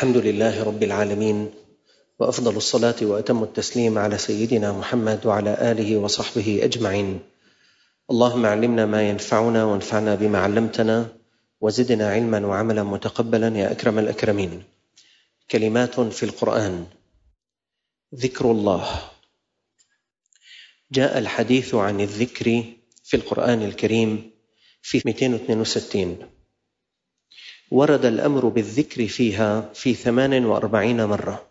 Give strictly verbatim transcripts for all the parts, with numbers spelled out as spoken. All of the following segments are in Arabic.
الحمد لله رب العالمين، وأفضل الصلاة وأتم التسليم على سيدنا محمد وعلى آله وصحبه أجمعين. اللهم علمنا ما ينفعنا وانفعنا بما علمتنا وزدنا علما وعملا متقبلا يا أكرم الأكرمين. كلمات في القرآن. ذكر الله. جاء الحديث عن الذكر في القرآن الكريم في مئتين واثنين وستين، ورد الأمر بالذكر فيها في ثمان وأربعين مرة.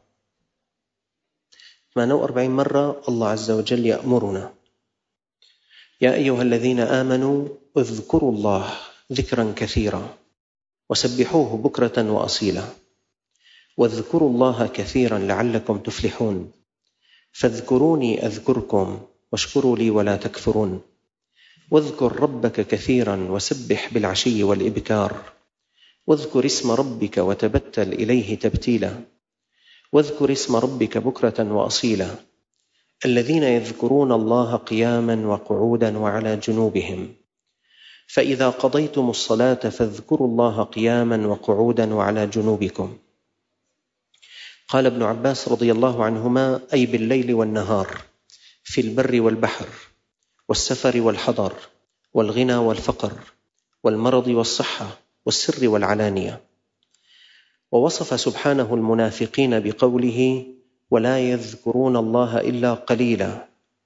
ثمان وأربعين مرة الله عز وجل يأمرنا: يا أيها الذين آمنوا اذكروا الله ذكرا كثيرا وسبحوه بكرة وأصيلا واذكروا الله كثيرا لعلكم تفلحون فاذكروني أذكركم واشكروا لي ولا تكفرون واذكر ربك كثيرا وسبح بالعشي والإبكار واذكر اسم ربك وتبتل إليه تبتيلا واذكر اسم ربك بكرة وأصيلا الذين يذكرون الله قياما وقعودا وعلى جنوبهم فإذا قضيتم الصلاة فاذكروا الله قياما وقعودا وعلى جنوبكم. قال ابن عباس رضي الله عنهما: أي بالليل والنهار، في البر والبحر، والسفر والحضر، والغنى والفقر، والمرض والصحة، والسر والعلانية. ووصف سبحانه المنافقين بقوله: ولا يذكرون الله إلا قليلا.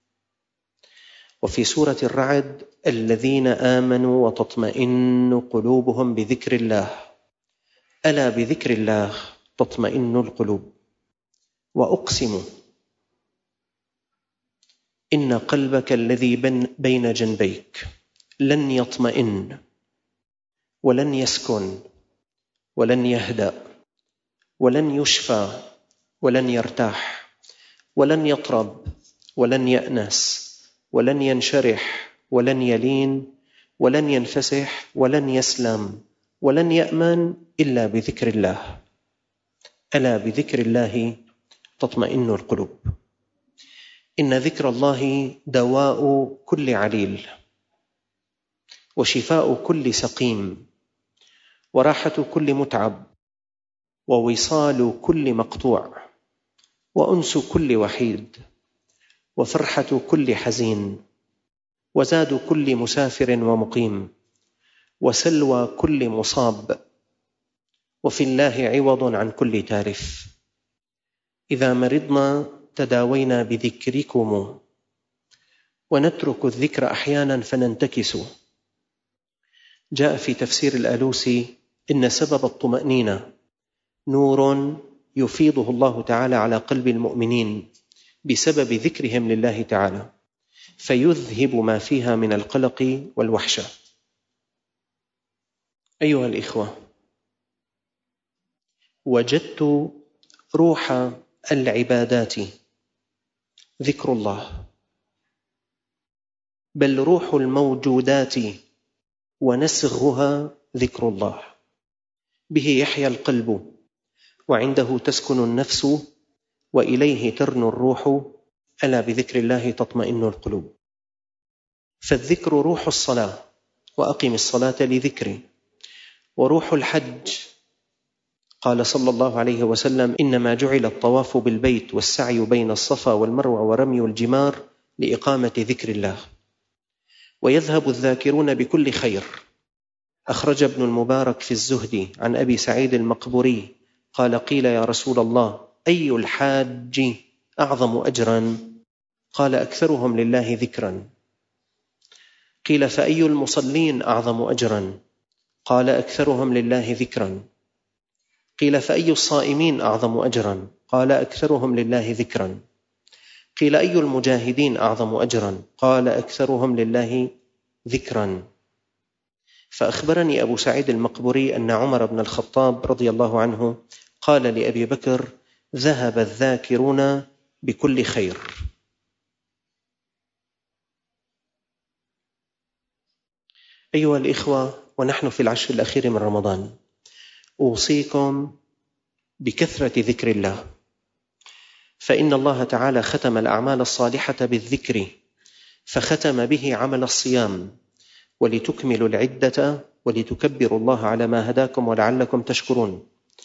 وفي سورة الرعد: الذين آمنوا وتطمئن قلوبهم بذكر الله ألا بذكر الله تطمئن القلوب. وأقسم إن قلبك الذي بين جنبيك لن يطمئن ولن يسكن ولن يهدأ ولن يشفى ولن يرتاح ولن يطرب ولن يأنس ولن ينشرح ولن يلين ولن ينفسح ولن يسلم ولن يأمن إلا بذكر الله. ألا بذكر الله تطمئن القلوب. إن ذكر الله دواء كل عليل وشفاء كل سقيم وراحة كل متعب ووصال كل مقطوع وأنس كل وحيد وفرحة كل حزين وزاد كل مسافر ومقيم وسلوى كل مصاب وفي الله عوض عن كل تارف. إذا مرضنا تداوينا بذكركم ونترك الذكر أحيانا فننتكس. جاء في تفسير الآلوسي: إن سبب الطمأنينة نور يفيضه الله تعالى على قلب المؤمنين بسبب ذكرهم لله تعالى فيذهب ما فيها من القلق والوحشة. أيها الإخوة، وجدت روح العبادات ذكر الله، بل روح الموجودات ونسغها ذكر الله. به يحيا القلب وعنده تسكن النفس وإليه ترنو الروح. ألا بذكر الله تطمئن القلوب. فالذكر روح الصلاة، وأقم الصلاة لذكري، وروح الحج. قال صلى الله عليه وسلم: إنما جعل الطواف بالبيت والسعي بين الصفا والمروة ورمي الجمار لإقامة ذكر الله. ويذهب الذاكرون بكل خير. أخرج ابن المبارك في الزهد عن أبي سعيد المقبوري قال: قيل يا رسول الله أي الحاج أعظم أجرا؟ قال: أكثرهم لله ذكرا. قيل: فأي المصلين أعظم أجرا؟ قال: أكثرهم لله ذكرا. قيل: فأي الصائمين أعظم أجرا؟ قال: أكثرهم لله ذكرا. قيل: أي المجاهدين أعظم أجرا؟ قال: أكثرهم لله ذكرا. فأخبرني أبو سعيد المقبوري أن عمر بن الخطاب رضي الله عنه قال لأبي بكر: ذهب الذاكرون بكل خير. أيها الإخوة، ونحن في العشر الأخير من رمضان، أوصيكم بكثرة ذكر الله، فإن الله تعالى ختم الأعمال الصالحة بالذكر، فختم به عمل الصيام ولتكملوا العدة ولتكبروا الله على ما هداكم ولعلكم تشكرون.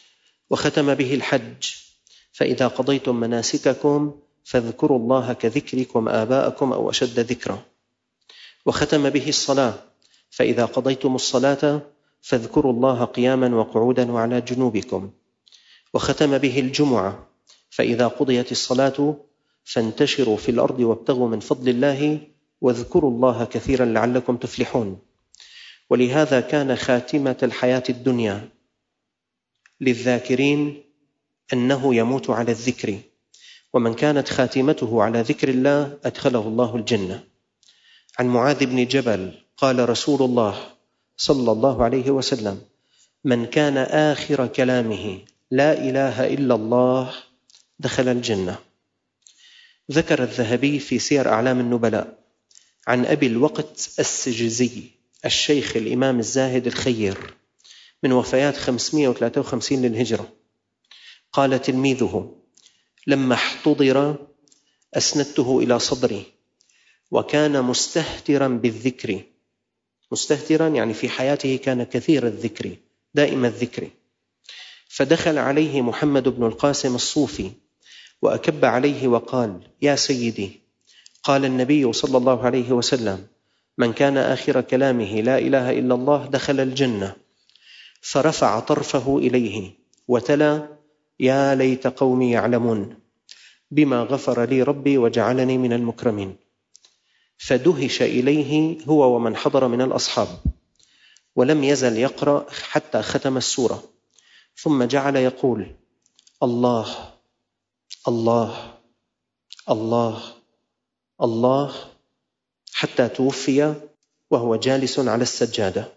وختم به الحج: فإذا قضيتم مناسككم فاذكروا الله كذكركم آباءكم أو أشد ذكرا. وختم به الصلاة: فإذا قضيتم الصلاة فاذكروا الله قياما وقعودا وعلى جنوبكم. وختم به الجمعة: فإذا قضيت الصلاة فانتشروا في الأرض وابتغوا من فضل الله واذكروا الله كثيرا لعلكم تفلحون. ولهذا كان خاتمة الحياة الدنيا للذاكرين أنه يموت على الذكر، ومن كانت خاتمته على ذكر الله أدخله الله الجنة. عن معاذ بن جبل قال رسول الله صلى الله عليه وسلم: من كان آخر كلامه لا إله إلا الله دخل الجنة. ذكر الذهبي في سير أعلام النبلاء عن أبي الوقت السجزي الشيخ الإمام الزاهد الخير من وفيات خمسمائة وثلاثة وخمسين للهجرة، قال تلميذه: لما احتضر أسندته إلى صدري، وكان مستهترا بالذكر. مستهترا يعني في حياته كان كثير الذكر، دائم الذكر. فدخل عليه محمد بن القاسم الصوفي وأكب عليه وقال: يا سيدي، قال النبي صلى الله عليه وسلم: من كان آخر كلامه لا إله إلا الله دخل الجنة. فرفع طرفه إليه وتلا: يا ليت قومي يعلمون بما غفر لي ربي وجعلني من المكرمين. فدهش إليه هو ومن حضر من الأصحاب، ولم يزل يقرأ حتى ختم السورة، ثم جعل يقول: الله الله الله الله، حتى توفي وهو جالس على السجادة.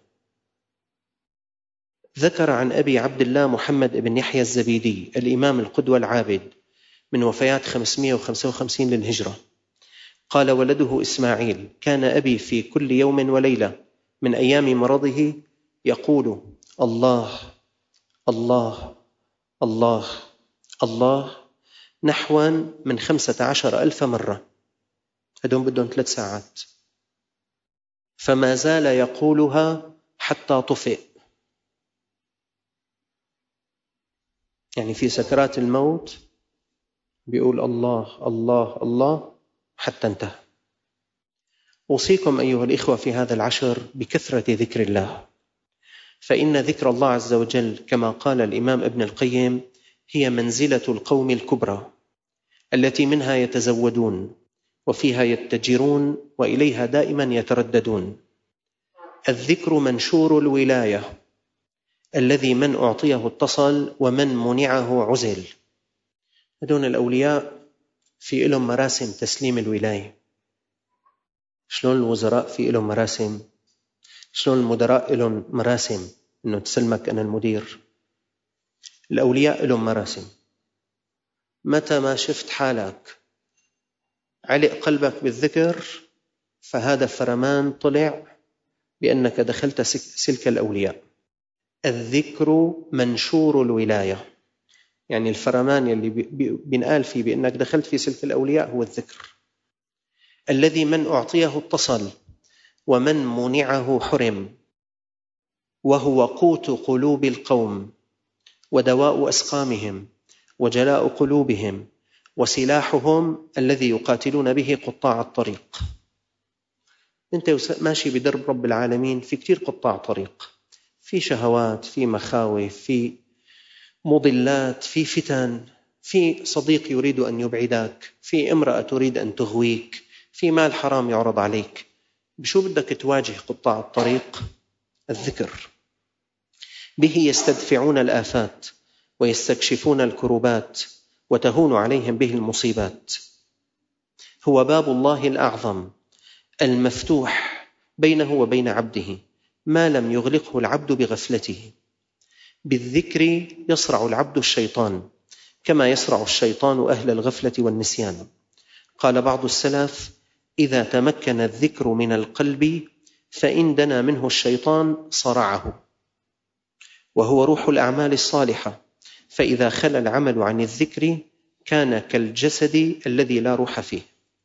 ذكر عن أبي عبد الله محمد بن يحيى الزبيدي الإمام القدوة العابد من وفيات خمسمائة وخمسة وخمسين للهجرة، قال ولده إسماعيل: كان أبي في كل يوم وليلة من أيام مرضه يقول: الله الله الله الله، نحو من خمسة عشر ألف مرة. هدون بدهم ثلاث ساعات. فما زال يقولها حتى طفئ، يعني في سكرات الموت بيقول الله الله الله حتى انتهى. أوصيكم أيها الإخوة في هذا العشر بكثرة ذكر الله، فإن ذكر الله عز وجل كما قال الإمام ابن القيم هي منزلة القوم الكبرى التي منها يتزودون وفيها يتجرون وإليها دائما يترددون. الذكر منشور الولاية، الذي من أعطيه اتصل ومن منعه عزل. هذول الأولياء في لهم مراسم تسليم الولاية. شلون الوزراء في لهم مراسم؟ شلون المدراء لهم مراسم إنه تسلمك أنا المدير؟ الأولياء لهم مراسم. متى ما شفت حالك علق قلبك بالذكر فهذا فرمان طلع بأنك دخلت سلك الأولياء. الذكر منشور الولاية، يعني الفرمان يلي بنقال فيه بأنك دخلت في سلك الأولياء هو الذكر. الذي من أعطيه اتصل ومن منعه حرم، وهو قوت قلوب القوم ودواء أسقامهم وجلاء قلوبهم وسلاحهم الذي يقاتلون به قطاع الطريق. أنت ماشي بدرب رب العالمين، في كتير قطاع طريق، في شهوات، في مخاوف، في مضلات، في فتن، في صديق يريد أن يبعدك، في امرأة تريد أن تغويك، في مال حرام يعرض عليك. بشو بدك تواجه قطاع الطريق؟ الذكر. به يستدفعون الآفات ويستكشفون الكروبات وتهون عليهم به المصيبات. هو باب الله الأعظم المفتوح بينه وبين عبده ما لم يغلقه العبد بغفلته. بالذكر يصرع العبد الشيطان كما يصرع الشيطان أهل الغفلة والنسيان. قال بعض السلف: إذا تمكن الذكر من القلب فإن دنا منه الشيطان صرعه. وهو روح الأعمال الصالحة، فإذا خلى العمل عن الذكر كان كالجسد الذي لا روح فيه.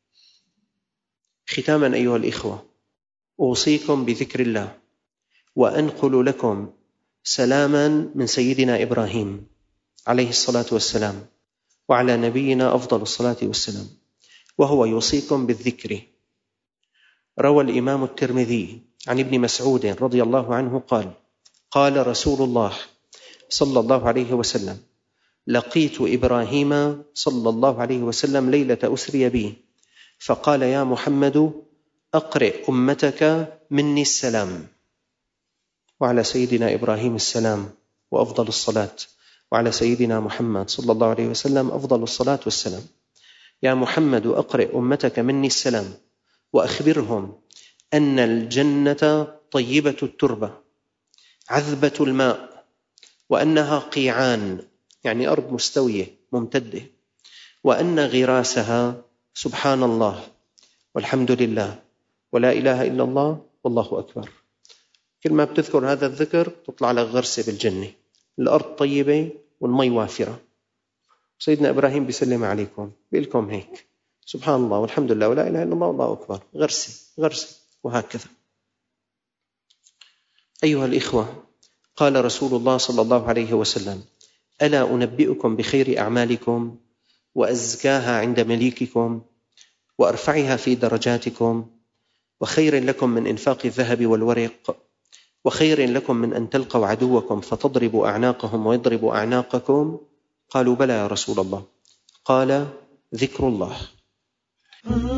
ختاما أيها الإخوة، أوصيكم بذكر الله وأنقل لكم سلاما من سيدنا إبراهيم عليه الصلاة والسلام، وعلى نبينا أفضل الصلاة والسلام، وهو يوصيكم بالذكر. روى الإمام الترمذي عن ابن مسعود رضي الله عنه قال: قال رسول الله صلى الله عليه وسلم: لقيت إبراهيم صلى الله عليه وسلم ليلة أسري بي، فقال: يا محمد أقرئ أمتك مني السلام. وعلى سيدنا إبراهيم السلام وأفضل الصلاة، وعلى سيدنا محمد صلى الله عليه وسلم أفضل الصلاة والسلام. يا محمد أقرئ أمتك مني السلام، وأخبرهم أن الجنة طيبة التربة عذبة الماء، وأنها قيعان يعني أرض مستوية ممتدة، وأن غراسها سبحان الله والحمد لله ولا إله إلا الله والله أكبر. كل ما بتذكر هذا الذكر تطلع لك غرسة بالجنة، الأرض طيبة والمي وافرة. سيدنا إبراهيم بيسلم عليكم بيقولكم هيك: سبحان الله والحمد لله ولا إله إلا الله والله أكبر، غرسة غرسة، وهكذا. أيها الإخوة، قال رسول الله صلى الله عليه وسلم: ألا أنبئكم بخير أعمالكم وأزكاها عند مليككم وأرفعها في درجاتكم، وخير لكم من إنفاق الذهب والورق، وخير لكم من أن تلقوا عدوكم فتضربوا أعناقهم ويضربوا أعناقكم؟ قالوا: بلى يا رسول الله. قال: ذكر الله.